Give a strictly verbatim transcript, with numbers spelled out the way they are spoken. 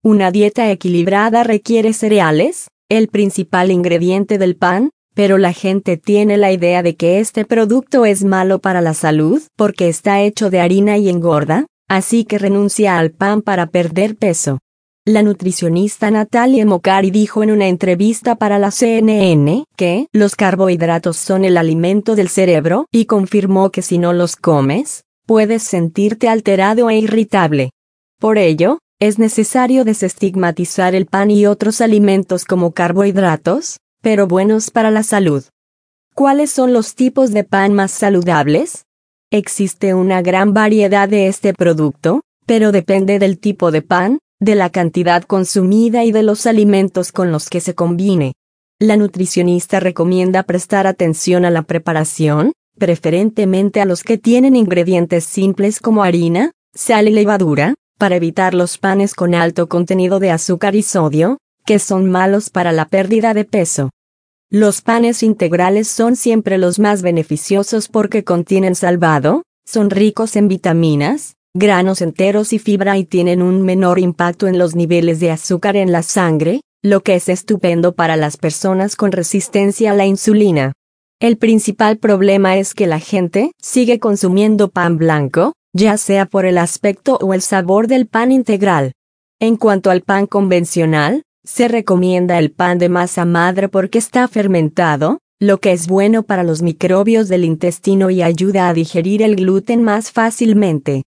Una dieta equilibrada requiere cereales, el principal ingrediente del pan, pero la gente tiene la idea de que este producto es malo para la salud porque está hecho de harina y engorda, así que renuncia al pan para perder peso. La nutricionista Natalia Mokari dijo en una entrevista para la C N N que los carbohidratos son el alimento del cerebro y confirmó que si no los comes, puedes sentirte alterado e irritable. Por ello, es necesario desestigmatizar el pan y otros alimentos como carbohidratos, pero buenos para la salud. ¿Cuáles son los tipos de pan más saludables? Existe una gran variedad de este producto, pero depende del tipo de pan, de la cantidad consumida y de los alimentos con los que se combine. La nutricionista recomienda prestar atención a la preparación, preferentemente a los que tienen ingredientes simples como harina, sal y levadura, para evitar los panes con alto contenido de azúcar y sodio, que son malos para la pérdida de peso. Los panes integrales son siempre los más beneficiosos porque contienen salvado, son ricos en vitaminas, granos enteros y fibra y tienen un menor impacto en los niveles de azúcar en la sangre, lo que es estupendo para las personas con resistencia a la insulina. El principal problema es que la gente sigue consumiendo pan blanco, ya sea por el aspecto o el sabor del pan integral. En cuanto al pan convencional, se recomienda el pan de masa madre porque está fermentado, lo que es bueno para los microbios del intestino y ayuda a digerir el gluten más fácilmente.